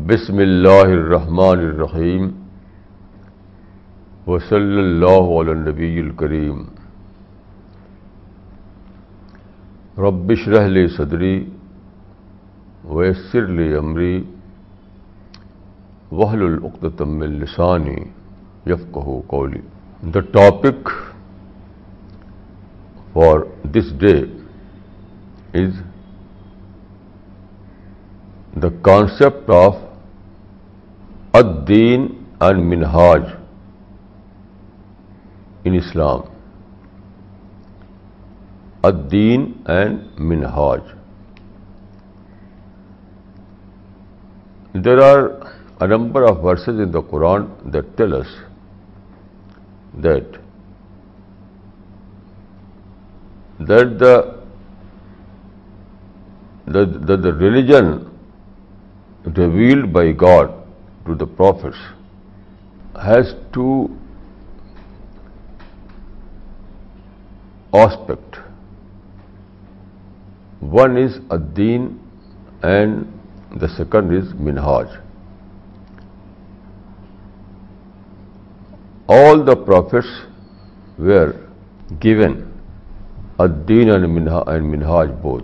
बिस्मिल्लाहिर्रहमानिर्रहीम वसल्लल्लाहु अला नबील करीम। रब्बिश्रह ली सदरी वयस्सिर ली अमरी वहलुल उक़्दतम मिन लिसानी यफ़क़हू क़ौली। The topic for this day is the concept of ad-deen and minhaj in Islam. Ad-deen and minhaj. There are a number of verses in the Quran that tell us that the religion revealed by God to the prophets has two aspects. One is ad-deen and the second is minhaj. All the prophets were given ad-deen and minhaj both.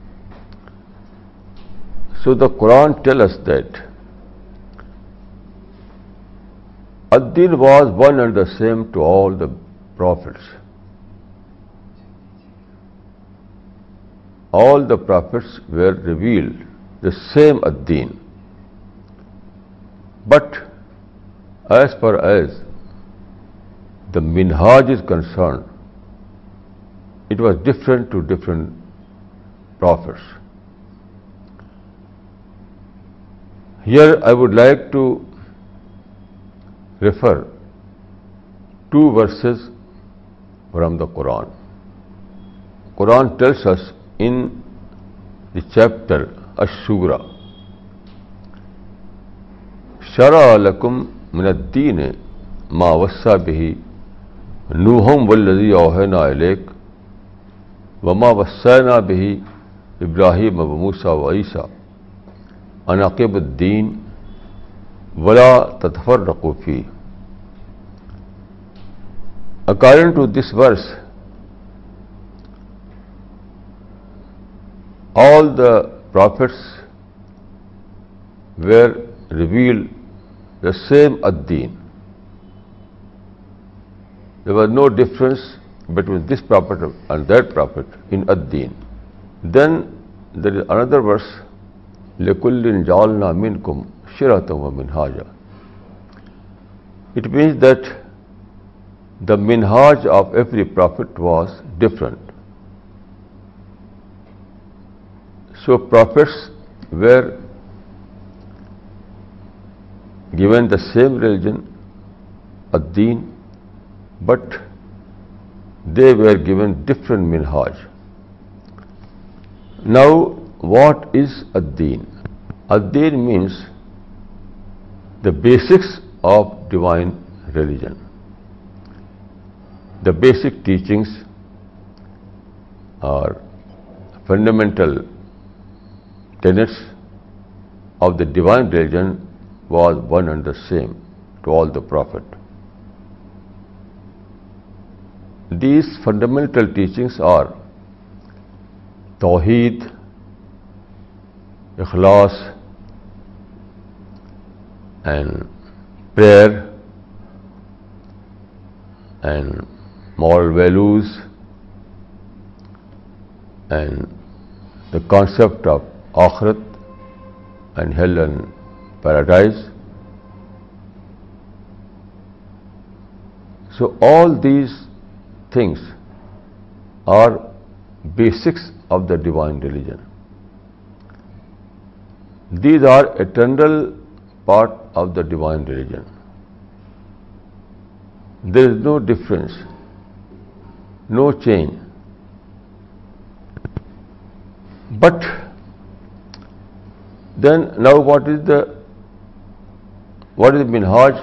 So the Quran tells us that ad-deen was one and the same to all the prophets. All the prophets were revealed the same ad-deen. But as far as the minhaj is concerned, it was different to different prophets. Here I would like to refer two verses from the Quran. Quran tells us in the chapter Ash-Shura, Shara'a lakum min ad-deen ma wassa bihi Nuhum walladhi awhayna ilayk wa ma wassayna bihi Ibrahim wa Musa wa Isa an aqimu ad-deen wa la tatafarraqu fihi. According to this verse, all the prophets were revealed the same ad-deen. There was no difference between this prophet and that prophet in ad-deen. Then there is another verse, لِكُلٍّ جَعَلْنَا مِنْكُمْ شِرَةً وَمِنْهَاجًا. It means that the minhaj of every prophet was different. So prophets were given the same religion, ad-deen, but they were given different minhaj. Now, what is ad-deen? Ad-deen means the basics of divine religion. The basic teachings are fundamental tenets of the divine religion was one and the same to all the prophets. These fundamental teachings are Tawheed, Ikhlas, and prayer, and moral values, and the concept of Akhirat and hell and paradise. So all these things are basics of the divine religion. These are eternal part of the divine religion. There is no difference, no change. But then now what is minhaj?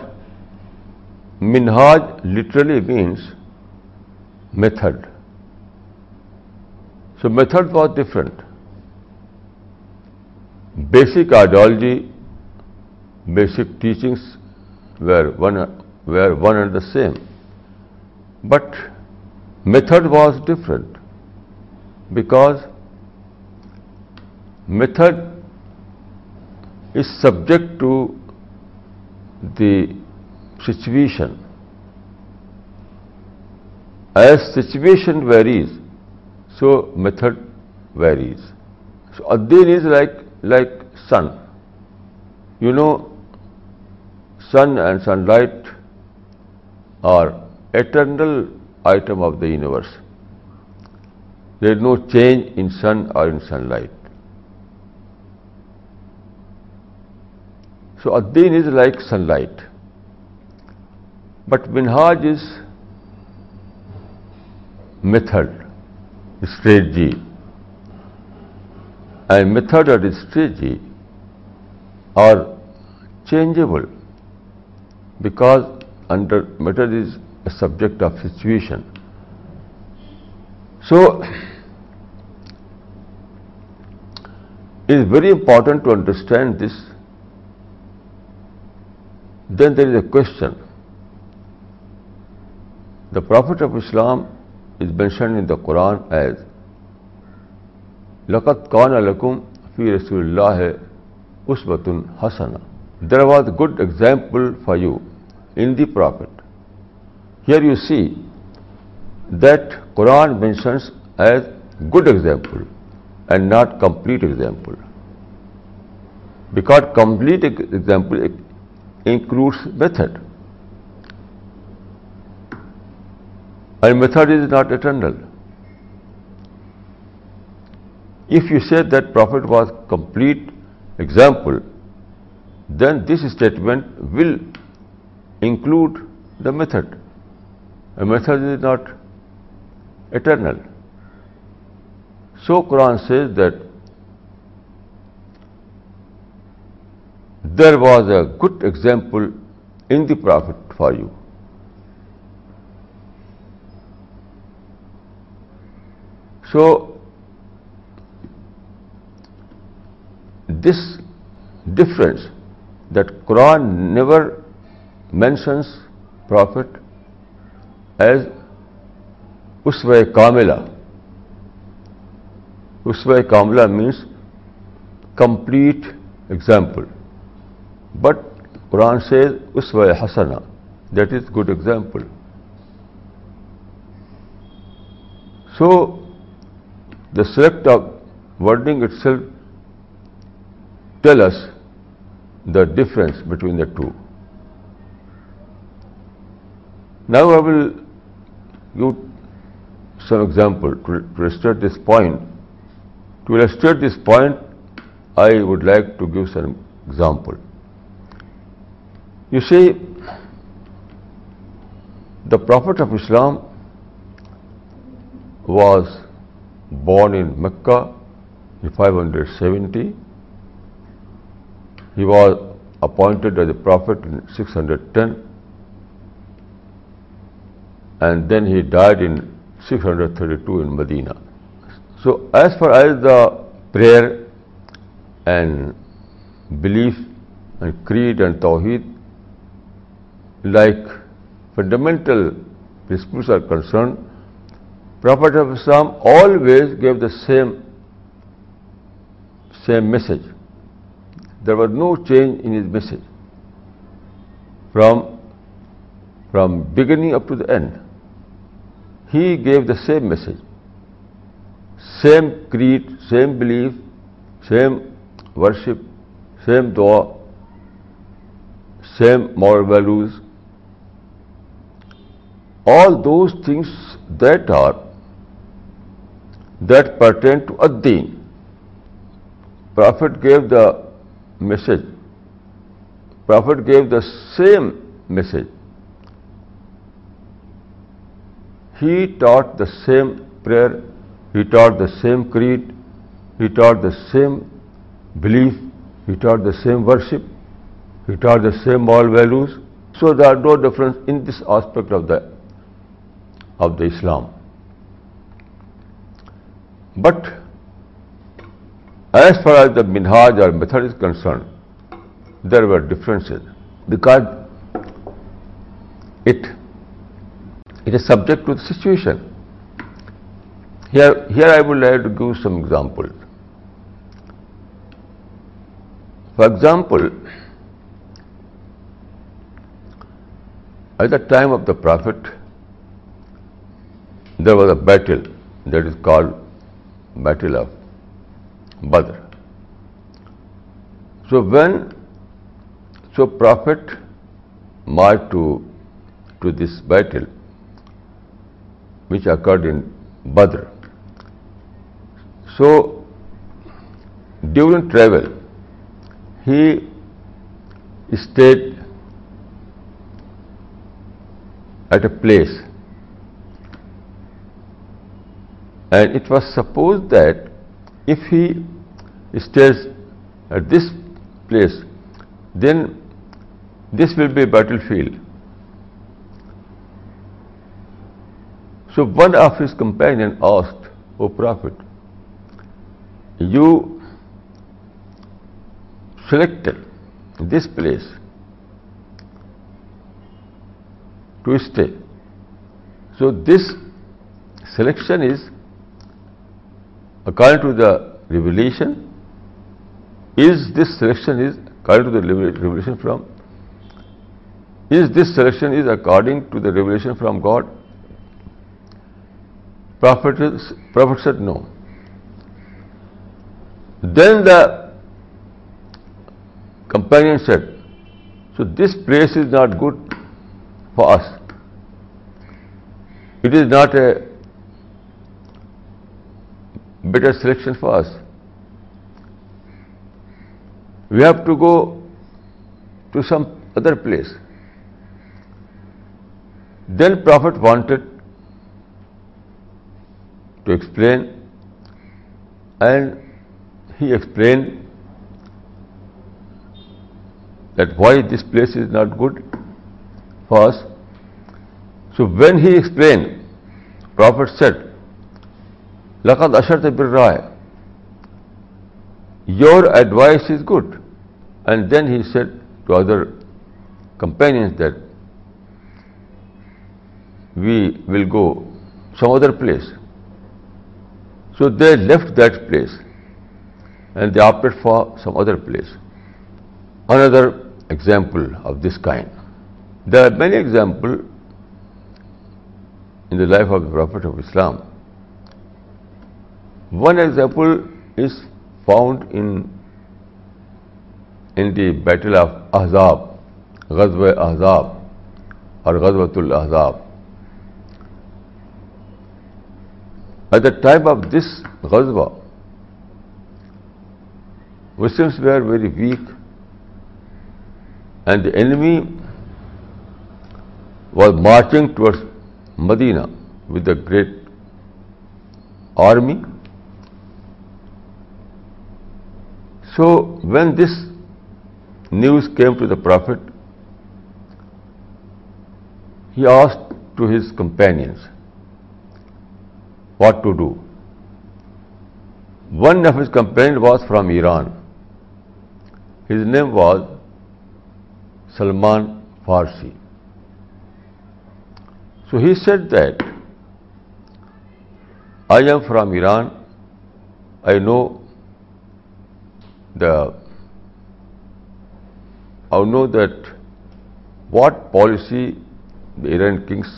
Minhaj literally means method. So method was different. Basic ideology basic teachings were one and the same. But method was different, because method is subject to the situation. As situation varies, so method varies. So ad-din is like sun. You know, sun and sunlight are eternal item of the universe. There is no change in sun or in sunlight. So ad-din is like sunlight. But minhaj is method, strategy. And method and strategy are changeable, because under method is a subject of situation. So it is very important to understand this. Then there is a question. The Prophet of Islam is mentioned in the Quran as لَقَدْ كَانَ لَكُمْ فِي رَسُولِ اللَّهِ أُسْوَةٌ حَسَنَةٌ. There was a good example for you in the Prophet. Here you see that Quran mentions as good example and not complete example, because complete example includes method, and method is not eternal. If you say that Prophet was complete example, then this statement will include the method. A method is not eternal. So Quran says that there was a good example in the Prophet for you. So this difference, that Quran never mentions Prophet as Uswa Kamila. Uswa Kamila means complete example. But Quran says Uswa Hasana, that is good example. So the select of wording itself tell us the difference between the two. Now I will give some example to illustrate this point. To illustrate this point, I would like to give some example. You see, the Prophet of Islam was born in Mecca in 570. He was appointed as a prophet in 610, and then he died in 632 in Medina. So as far as the prayer and belief and creed and tawheed, like fundamental principles are concerned, Prophet of Islam always gave the same message. There was no change in his message from beginning up to the end. He gave the same message, same creed, same belief, same worship, same dua, same moral values. All those things that pertain to ad-din. Prophet gave the message. Prophet gave the same message. He taught the same prayer, he taught the same creed, he taught the same belief, he taught the same worship, he taught the same moral values. So there are no difference in this aspect of the Islam. But as far as the minhaj or method is concerned, there were differences because it is subject to the situation. Here I would like to give some examples. For example, at the time of the Prophet, there was a battle that is called Battle of Badr. So Prophet marched to this battle, which occurred in Badr. So during travel, he stayed at a place, and it was supposed that if he stays at this place, then this will be a battlefield. So one of his companions asked, "O Prophet, you selected this place to stay. So this selection is according to the revelation. Is this selection is according to the revelation from? Is this selection is according to the revelation from God?" Prophet said no. Then the companion said, "So this place is not good for us. It is not a better selection for us. We have to go to some other place." Then Prophet wanted to explain, and he explained that why this place is not good for us. So when he explained, Prophet said, "Laqad asharta bir-ra'y," your advice is good. And then he said to other companions that we will go some other place. So they left that place and they opted for some other place. Another example of this kind. There are many examples in the life of the Prophet of Islam. One example is found in the Battle of Ahzab, Ghazwa Ahzab or Ghazwatul Ahzab. At the time of this Ghazwa, Muslims were very weak, and the enemy was marching towards Medina with a great army. So when this news came to the Prophet, he asked to his companions what to do. One of his companions was from Iran. His name was Salman Farsi. So he said that, "I am from Iran. I know that what policy the Iranian kings.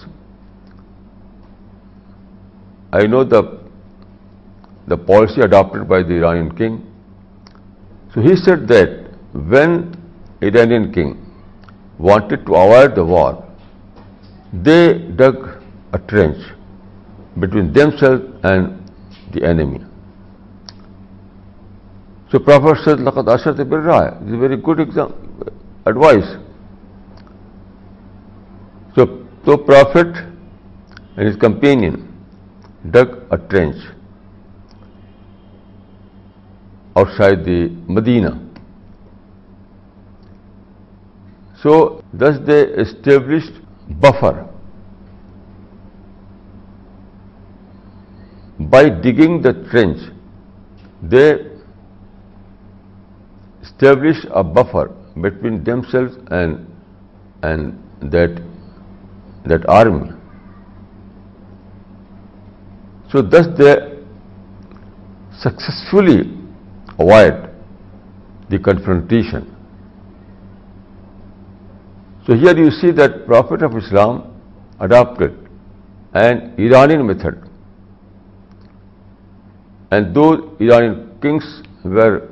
I know the policy adopted by the Iranian king." So he said that when Iranian king wanted to avoid the war, they dug a trench between themselves and the enemy. So Prophet said, "Laqad asharta bir-ra'y." This is a very good advice. So Prophet and his companion dug a trench outside the Medina. So thus they established buffer. By digging the trench, they established a buffer between themselves and that army. So thus they successfully avoid the confrontation. So here you see that Prophet of Islam adopted an Iranian method, and those Iranian kings were,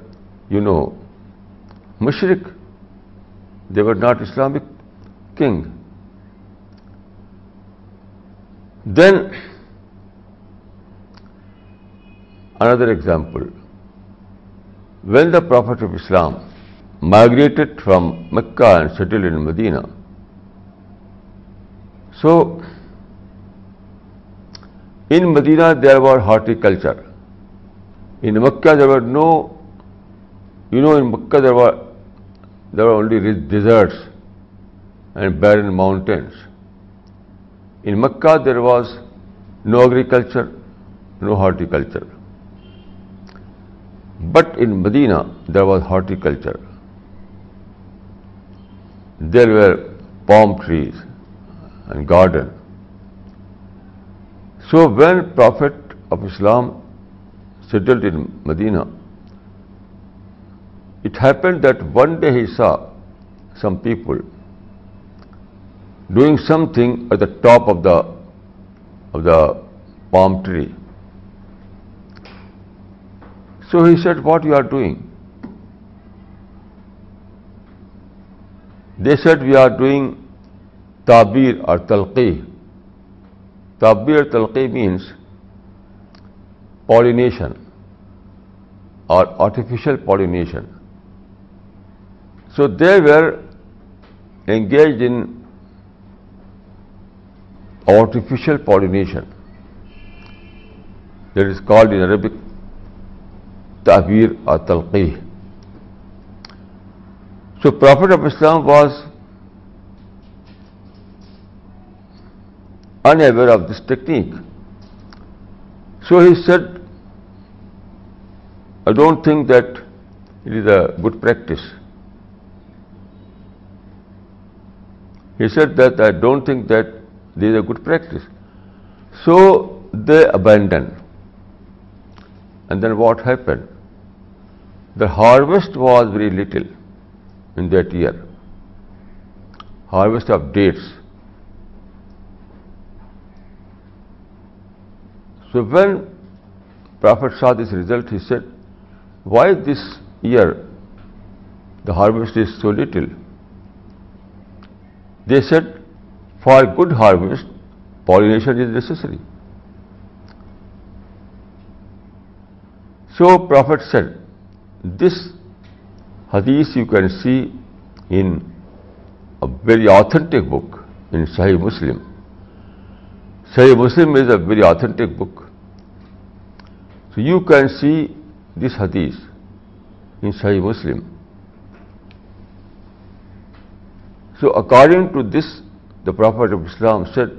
mushrik. They were not Islamic king. Then another example, when the Prophet of Islam migrated from Mecca and settled in Medina, so in Medina there was horticulture. In Mecca there were no, in Mecca there were only deserts and barren mountains. In Mecca there was no agriculture, no horticulture. But in Medina there was horticulture. There were palm trees and garden. So when Prophet of Islam settled in Medina, it happened that one day he saw some people doing something at the top of the palm tree. So he said, "What you are doing?" They said, "We are doing tabir or talqih." Tabir or talqih means pollination or artificial pollination. So they were engaged in artificial pollination. That is called in Arabic tabir or talqih. So Prophet of Islam was unaware of this technique. So he said, "I don't think that it is a good practice." He said that, "I don't think that this is a good practice." So they abandoned. And then what happened? The harvest was very little in that year. Harvest of dates. So when Prophet saw this result, he said, "Why this year the harvest is so little?" They said, "For good harvest, pollination is necessary." So Prophet said, this hadith you can see in a very authentic book in Sahih Muslim. Sahih Muslim is a very authentic book. So you can see this hadith in Sahih Muslim. So according to this, the Prophet of Islam said,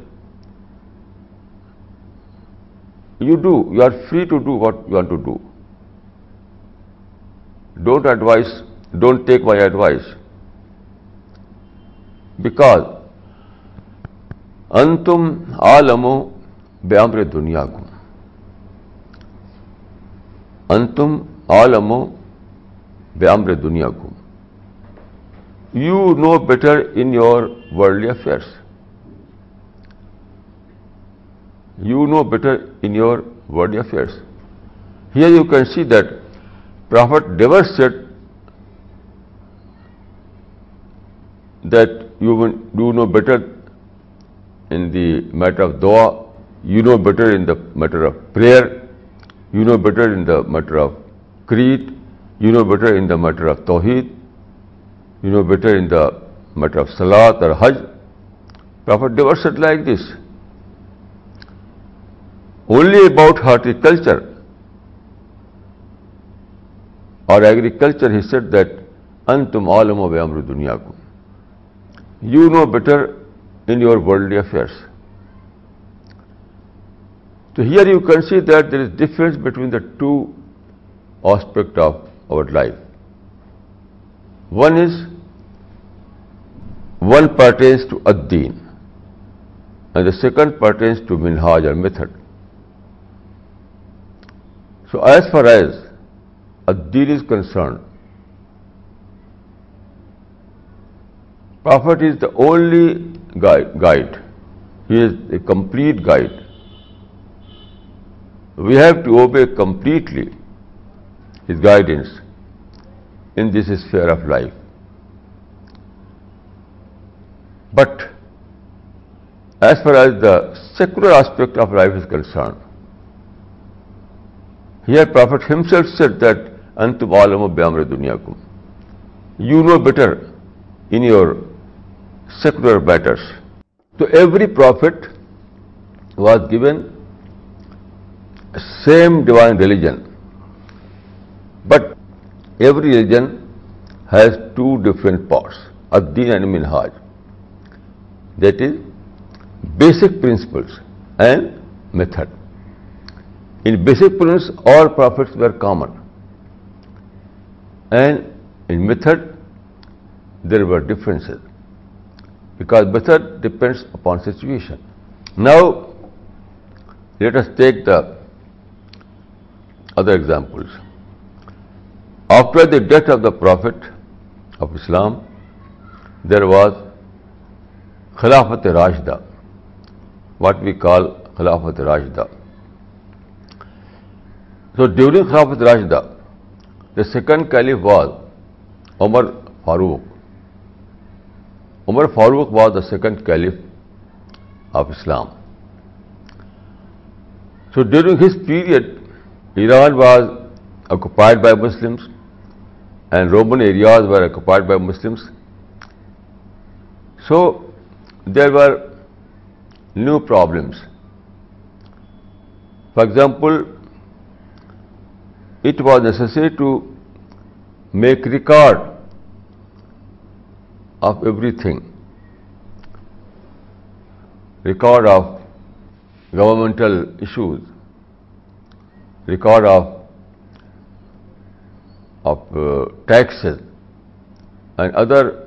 you are free to do what you want to do. Don't take my advice. Because antum alamu bi-amri dunyakum. Antum alamu bi-amri dunyakum. You know better in your worldly affairs. You know better in your worldly affairs. Here you can see that Prophet never said that you know better in the matter of dua, you know better in the matter of prayer, you know better in the matter of creed, you know better in the matter of tawheed, you know better in the matter of salat or hajj. Prophet never said like this. Only about horticulture or agriculture he said that antum alamu bi-amri dunyakum. You know better in your worldly affairs. So here you can see that there is difference between the two aspects of our life. One is one pertains to ad-deen and the second pertains to minhaj or method. So as far as ad-deen is concerned, Prophet is the only guide. He is a complete guide. We have to obey completely his guidance in this sphere of life. But as far as the secular aspect of life is concerned, here Prophet himself said that Antum alamu bi amri dunyakum. You know better in your secular matters. So every prophet was given same divine religion, but every religion has two different parts, ad-deen and minhaj. That is, basic principles and method. In basic principles, all prophets were common, and in method, there were differences, because method depends upon situation. Now, let us take the other examples. After the death of the Prophet of Islam, there was Khilafat Rashida, what we call Khilafat Rashida. So during Khilafat Rashida, the second caliph was Umar Farooq. Umar Farooq was the second caliph of Islam. So during his period, Iran was occupied by Muslims and Roman areas were occupied by Muslims. So there were new problems. For example, it was necessary to make record of everything, record of governmental issues, record of taxes and other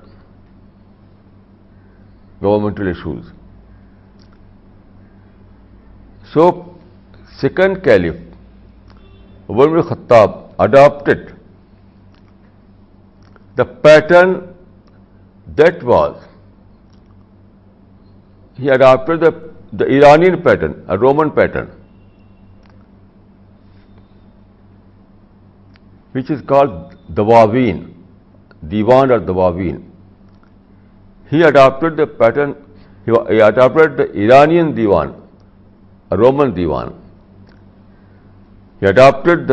governmental issues. So, second caliph, Umar ibn Khattab, adopted the pattern that was, he adopted the Iranian pattern, a Roman pattern, which is called Dawaween, Diwan or Dawaween. He adopted the pattern, he adopted the Iranian Diwan, a Roman Diwan. He adopted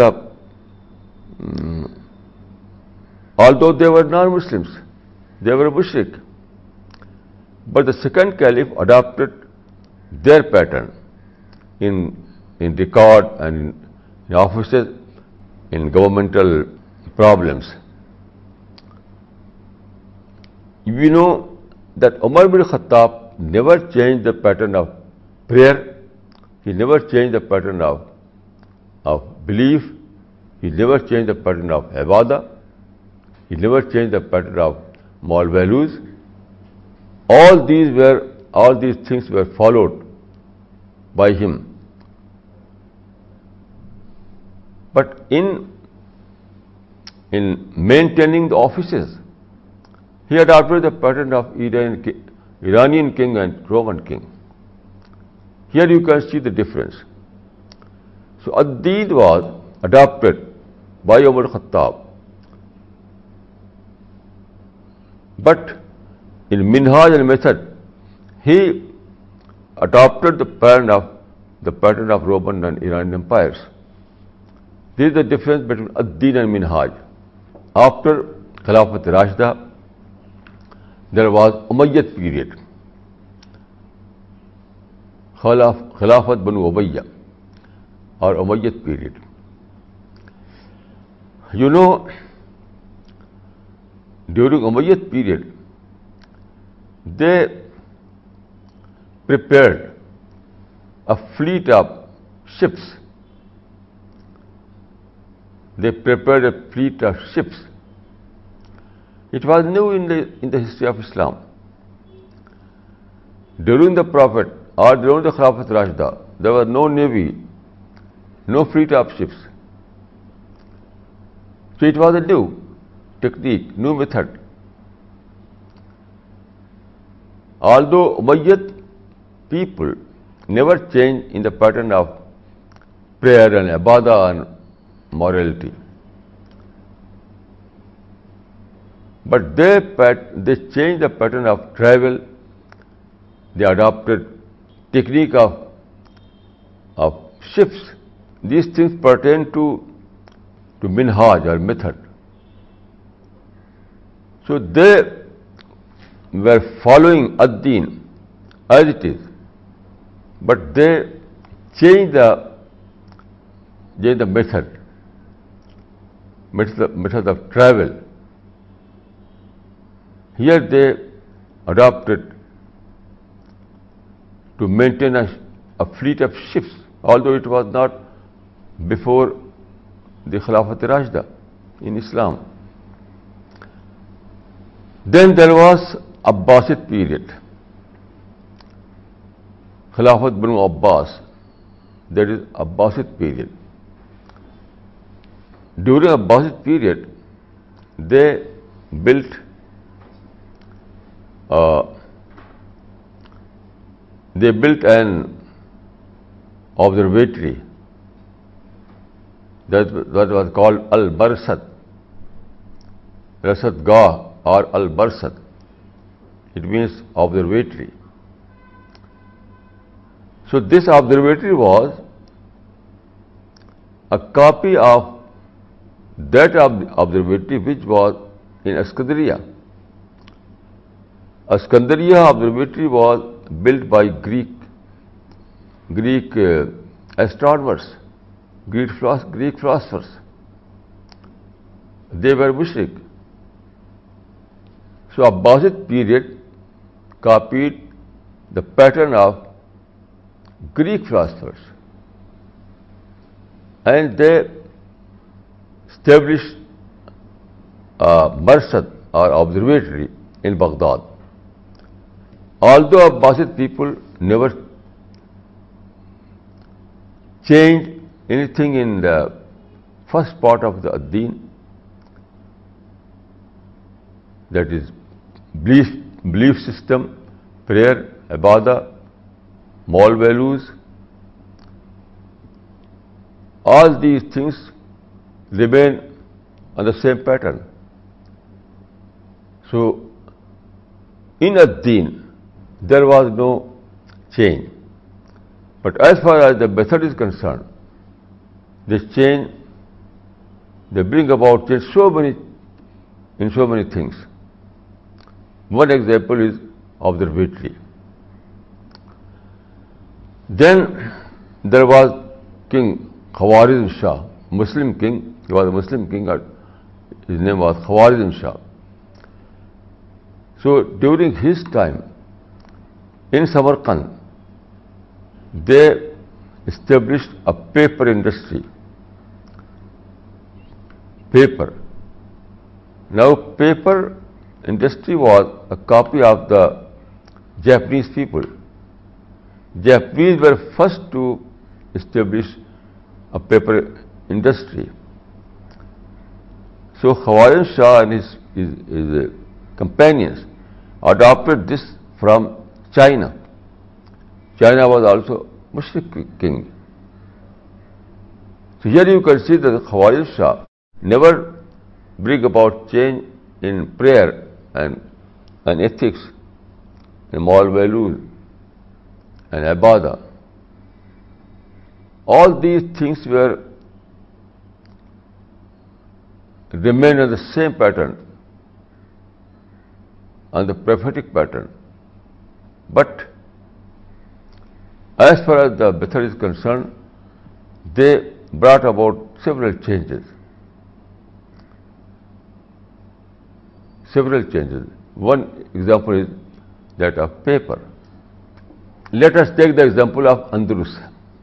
although they were non-Muslims, they were mushrik, but the second caliph adopted their pattern in record and in offices, in governmental problems. We know that Umar ibn Khattab never changed the pattern of prayer, he never changed the pattern of belief, he never changed the pattern of ibadah, he never changed the pattern of moral values. All these things were followed by him. But in maintaining the offices, he adopted the pattern of Iranian king and Roman king. Here you can see the difference. So ad-deen was adopted by Umar Khattab, but in minhaj and method, he adopted the pattern of Roman and Iranian empires. This is the difference between ad-deen and minhaj. After Khilafat Rashida, there was Umayyad period, Khilafat Banu Umayyah or Umayyad period. You know, during Umayyad period, they prepared a fleet of ships. They prepared a fleet of ships. It was new in the history of Islam. During the Prophet or during the Khilafat Rashida, there was no navy, no fleet of ships. So it was a new technique, new method. Although Umayyad people never changed in the pattern of prayer and ibadah and morality, but they changed the pattern of travel. They adopted technique of ships. These things pertain to minhaj or method. So they were following ad-din as it is, but they changed the method of travel. Here they adopted to maintain a fleet of ships, although it was not before the Khilafat Rashida in Islam. Then there was Abbasid period. Khilafat Banu Abbas, that is Abbasid period. During Abbasid period, they built an observatory that was called Al-Barsad, Rasad Gah or Al-Barsad. It means observatory. So this observatory was a copy of that observatory which was in Iskandariya. Iskandariya observatory was built by Greek astronomers, Greek philosophers. They were mushrik. So Abbasid period copied the pattern of Greek philosophers, and they established a Marsad or observatory in Baghdad. Although Abbasid people never changed anything in the first part of the ad-din, that is belief system, prayer, ibadah, moral values, all these things remain on the same pattern. So in ad-din there was no change. But as far as the method is concerned, this change, they bring about change in so many things. One example is observatory. Then there was King Khwarizm Shah, Muslim king. He was a Muslim king. His name was Khwarizm Shah. So during his time, in Samarkand, they established a paper industry. Paper. Now, paper industry was a copy of the Japanese people. Japanese were first to establish a paper industry. So Khwarizm Shah and his companions adopted this from China. China was also Mushrik king. So here you can see that Khwarizm Shah never bring about change in prayer and ethics, and moral values and ibadah. All these things remain on the same pattern, on the prophetic pattern. But as far as the method is concerned, they brought about several changes. One example is that of paper. Let us take the example of Andalus.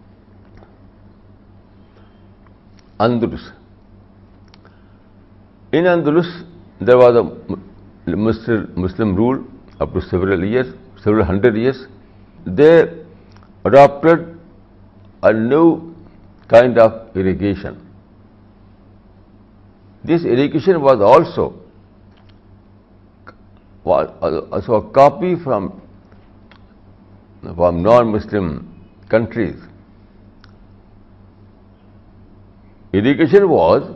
In Andalus, there was a Muslim rule up to several hundred years. they adopted a new kind of irrigation. This irrigation was also a copy from non-Muslim countries. Irrigation was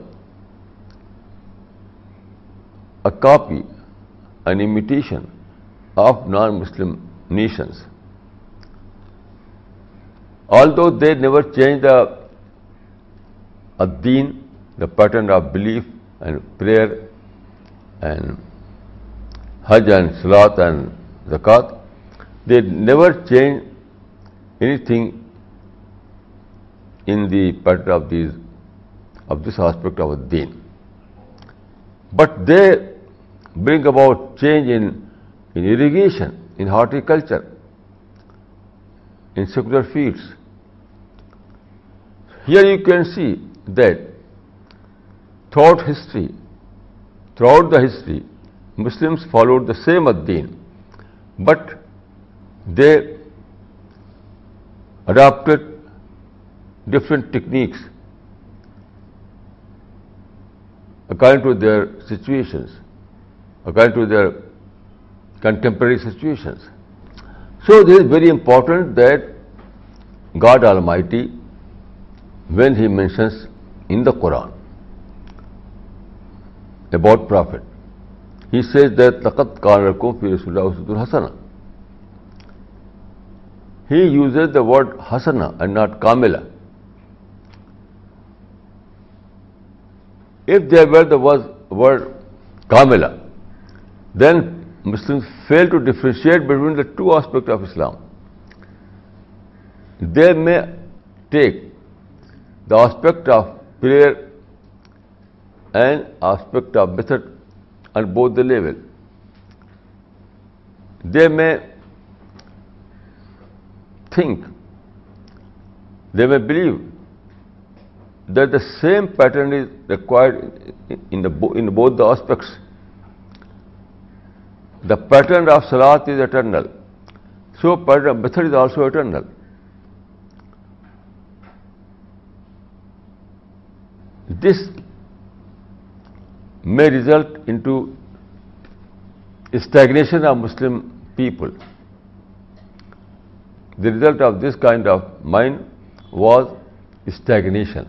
a copy, an imitation of non-Muslim nations. Although they never changed the deen, the pattern of belief and prayer and Hajj and Salat and Zakat, they never changed anything in the pattern of this aspect of the deen. But they bring about change in irrigation, in horticulture, in secular fields. Here you can see that throughout the history, Muslims followed the same ad-deen, but they adopted different techniques according to their situations, according to their contemporary situations. So this is very important that God Almighty, when He mentions in the Quran about Prophet, He says that لَقَدْ كَانَ لَكُمْ فِي رَسُولِ اللَّهِ أُسْوَةٌ حَسَنَةٌ. He uses the word hasana and not kamila. If there were the word kamila, then Muslims fail to differentiate between the two aspects of Islam. They may take the aspect of prayer and aspect of method on both the level. They may think, they may believe that the same pattern is required in both the aspects. The pattern of Salat is eternal, so pattern of method is also eternal. This may result into stagnation of Muslim people. The result of this kind of mind was stagnation.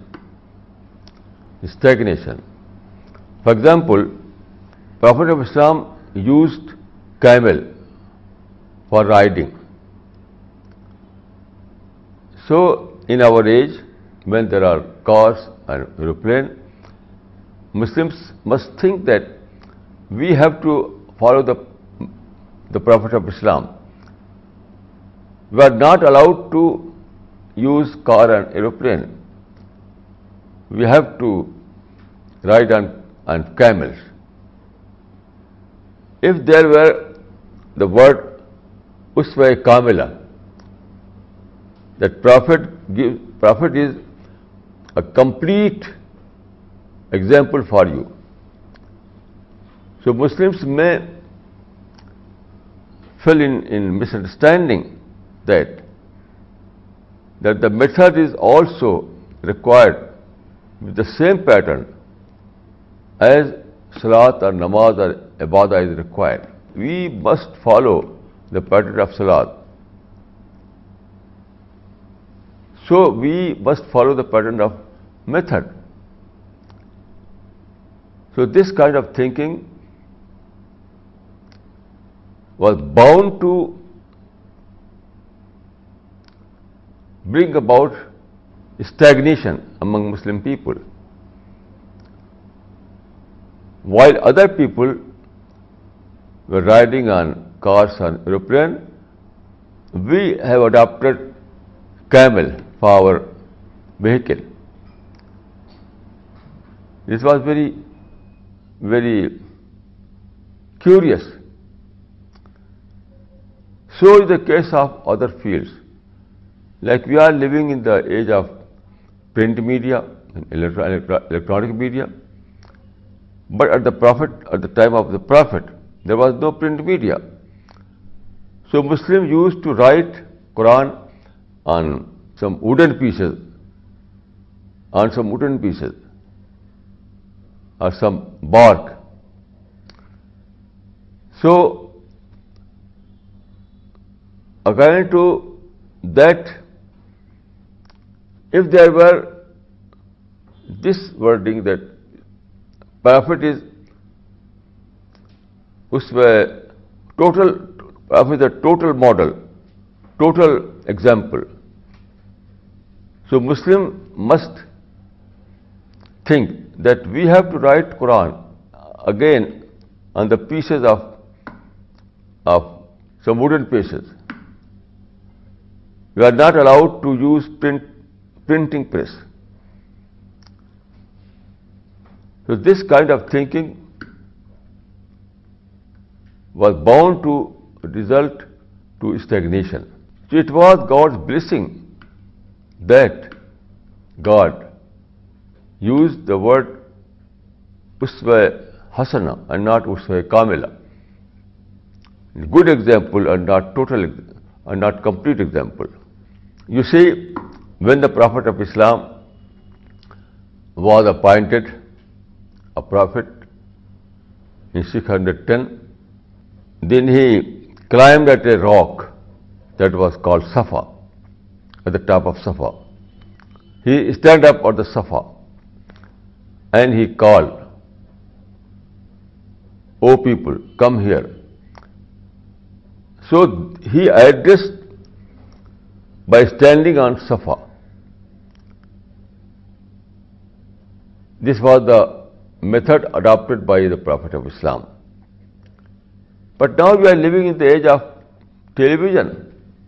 For example, Prophet of Islam used camel for riding. So in our age, when there are cars and aeroplanes, Muslims must think that we have to follow the Prophet of Islam. We are not allowed to use car and aeroplane. We have to ride on camels. If there were the word uswa kamila, that Prophet is a complete example for you. So Muslims may fall in misunderstanding that the method is also required with the same pattern as Salat or Namaz or Ibadah is required. We must follow the pattern of Salat. So we must follow the pattern of method. So this kind of thinking was bound to bring about stagnation among Muslim people. While other people were riding on cars and aeroplane, we have adopted camel for our vehicle. This was very, very curious. So is the case of other fields. Like we are living in the age of print media and electronic media, but at the time of the Prophet, there was no print media. So Muslims used to write Quran on some wooden pieces, or some bark. So, according to that, if there were this wording that Prophet is Prophet is a total model, total example. So Muslim must think that we have to write Quran again on the pieces of some wooden pieces. We are not allowed to use printing press. So this kind of thinking was bound to result to stagnation. So it was God's blessing that God used the word Uswa Hasana and not Uswa Kamila. Good example and not total and not complete example. You see, when the Prophet of Islam was appointed a prophet in 610, then he climbed at a rock that was called Safa, at the top of Safa. He stand up on the Safa and he called, "O people, come here." So he addressed by standing on Safa. This was the method adopted by the Prophet of Islam. But now we are living in the age of television.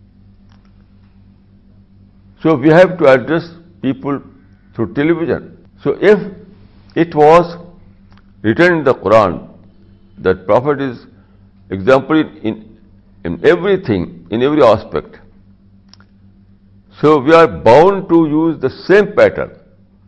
So we have to address people through television. So if it was written in the Quran that Prophet is example in everything, in every aspect, so we are bound to use the same pattern.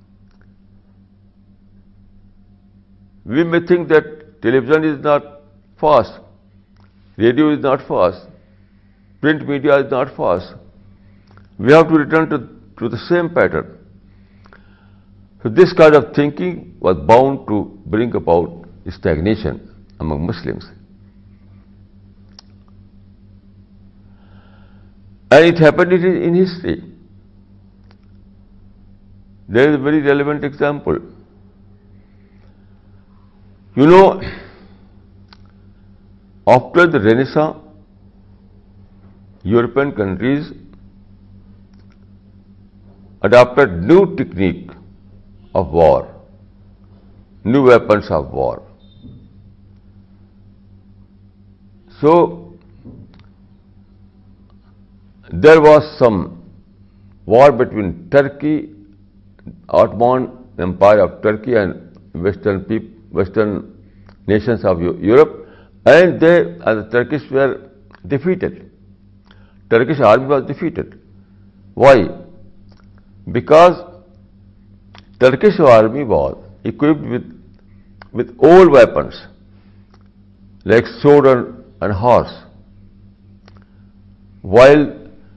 We may think that television is not fast, radio is not fast, print media is not fast. We have to return to the same pattern. So this kind of thinking was bound to bring about stagnation among Muslims. And it happened in history. There is a very relevant example. You know, after the Renaissance, European countries adopted new technique of war, new weapons of war. So, there was some war between Turkey, Ottoman Empire of Turkey, and Western nations of Europe, and the Turkish were defeated. Turkish army was defeated. Why? Because Turkish army was equipped with old weapons like sword and horse, while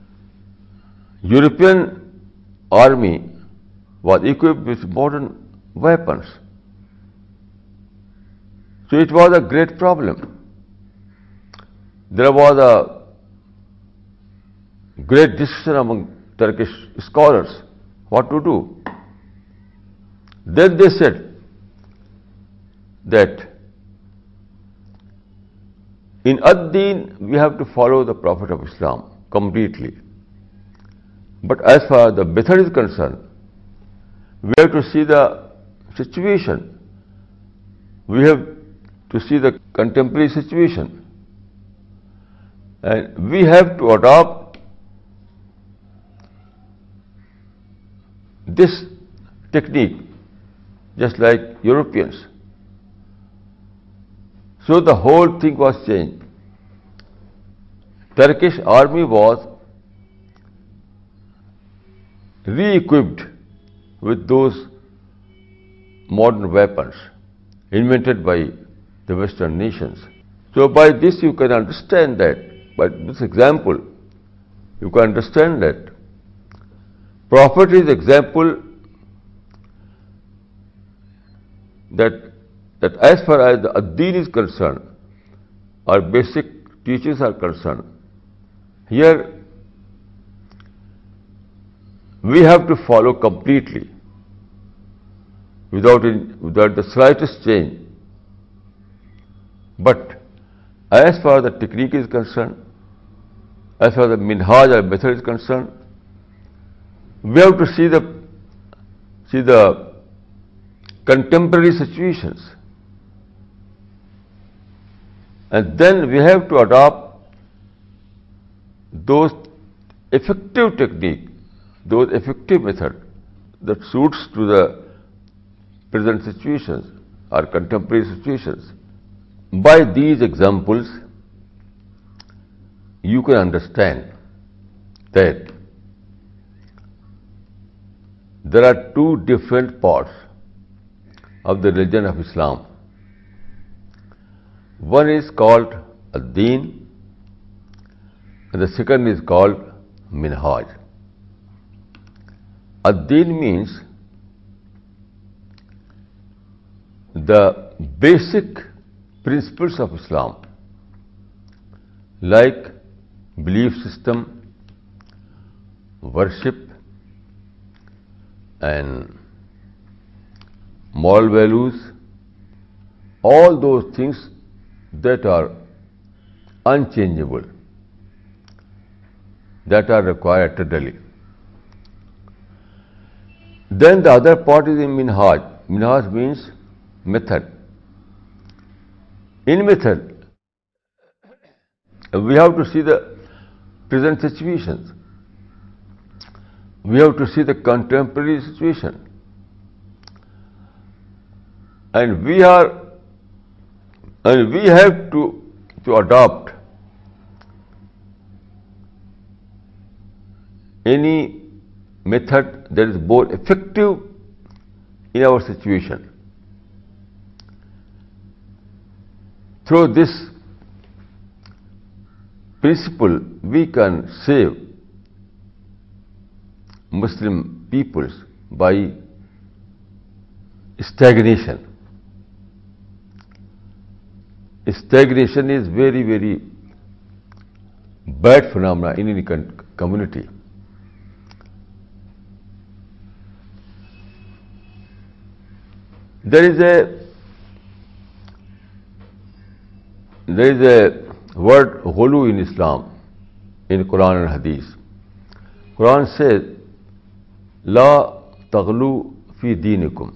European army was equipped with modern weapons. So it was a great problem. There was a great discussion among Turkish scholars what to do. Then they said that in ad-Din we have to follow the Prophet of Islam completely. But as far as the method is concerned, we have to see the situation. We have to see the contemporary situation. And we have to adopt this technique just like Europeans. So the whole thing was changed. Turkish army was re-equipped with those modern weapons invented by the Western nations. So by this you can understand that, by this example, you can understand that Prophet is example that as far as the ad-deen is concerned, our basic teachings are concerned, here we have to follow completely without the slightest change. But as far as the technique is concerned, as far as the minhaj or method is concerned, we have to see the contemporary situations, and then we have to adopt those effective technique, those effective method that suits to the present situations or contemporary situations. By these examples, you can understand that there are two different parts of the religion of Islam. One is called ad-deen and the second is called minhaj. Ad-deen means the basic principles of Islam, like belief system, worship, and moral values, all those things that are unchangeable, that are required eternally. Then the other part is in minhaj. Minhaj means method. In method, we have to see the present situations. We have to see the contemporary situation. And we have to adopt any method that is more effective in our situation. Through this principle, we can save Muslim peoples by stagnation. Stagnation is very, very bad phenomena in any community. There is a word ghulu in Islam, in Quran and Hadith. Quran says, La taghlu fi dinikum.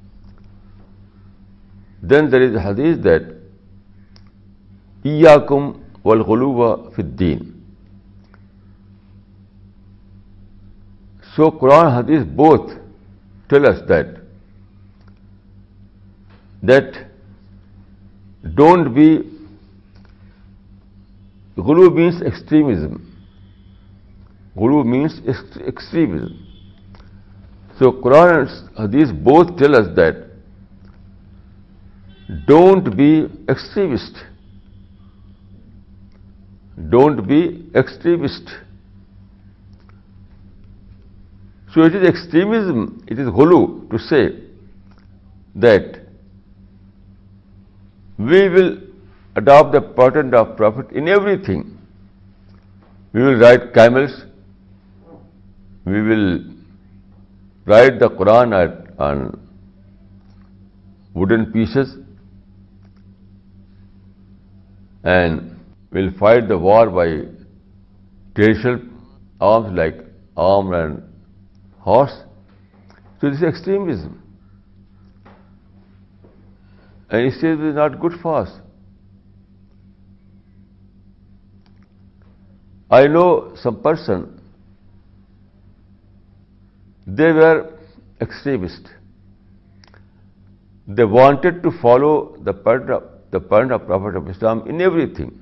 Then there is a hadith that Iyyakum wal ghuluwa fi din. So Quran and Hadith both tell us that don't be. Ghulu means extremism. Ghulu means extremism. So Quran and Hadith both tell us that don't be extremist. Don't be extremist. So it is extremism, it is ghulu to say that we will adopt the pattern of Prophet in everything. We will ride camels, we will write the Quran on wooden pieces, and will fight the war by traditional arms like arm and horse. So this is extremism. And he says it is not good for us. I know some person, they were extremists. They wanted to follow the pattern of Prophet of Islam in everything.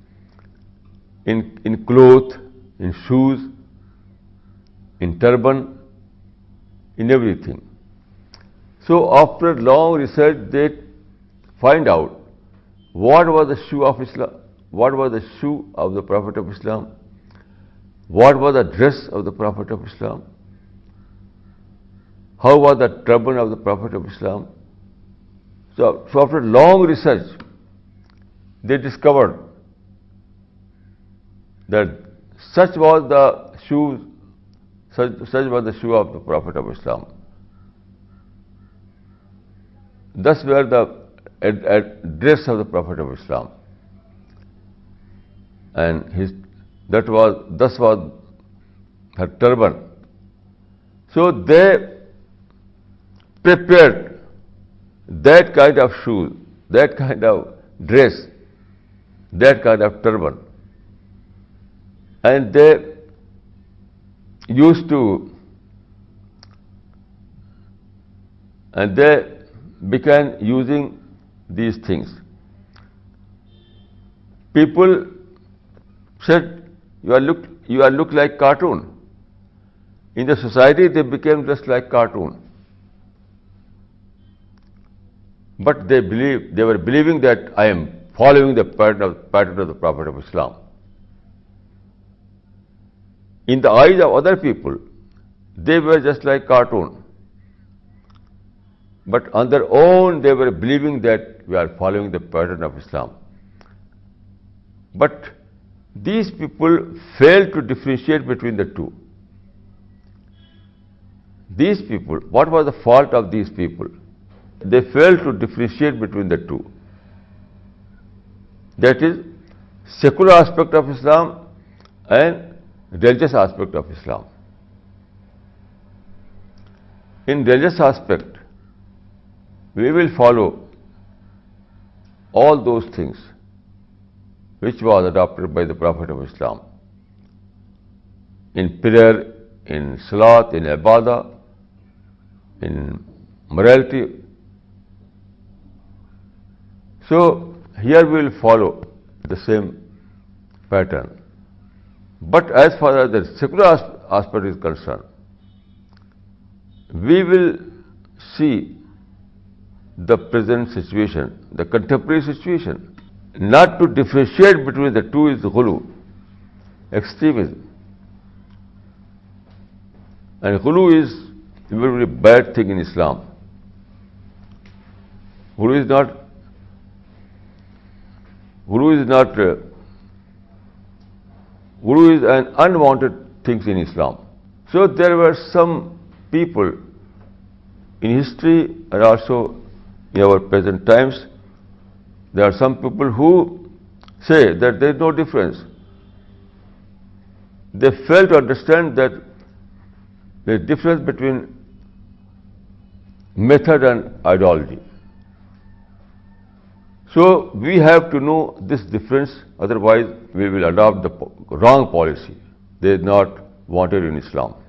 In clothes, in shoes, in turban, in everything. So after long research, they find out what was the shoe of Islam, what was the shoe of the Prophet of Islam. what was the dress of the Prophet of Islam, how was the turban of the Prophet of Islam. So after long research, they discovered that such was the shoes, such was the shoe of the Prophet of Islam. Thus were the dress of the Prophet of Islam, and thus was her turban. So they prepared that kind of shoes, that kind of dress, that kind of turban, and they used to, and they began using these things. People said, you are look like cartoon. In the society, they became just like cartoon. But they were believing that I am following the pattern of the Prophet of Islam. In the eyes of other people, they were just like cartoon. But on their own, they were believing that we are following the pattern of Islam. But these people failed to differentiate between the two. These people, what was the fault of these people? They failed to differentiate between the two. That is, secular aspect of Islam and religious aspect of Islam. In religious aspect, we will follow all those things which was adopted by the Prophet of Islam. In prayer, in salat, in ibadah, in morality. So here we will follow the same pattern. But as far as the secular aspect is concerned, we will see the present situation, the contemporary situation. Not to differentiate between the two is ghulu, extremism. And ghulu is a very bad thing in Islam. Ghulu is an unwanted thing in Islam. So there were some people in history and also in our present times, there are some people who say that there is no difference. They fail to understand that there is difference between method and ideology. So we have to know this difference, otherwise we will adopt the wrong policy. They are not wanted in Islam.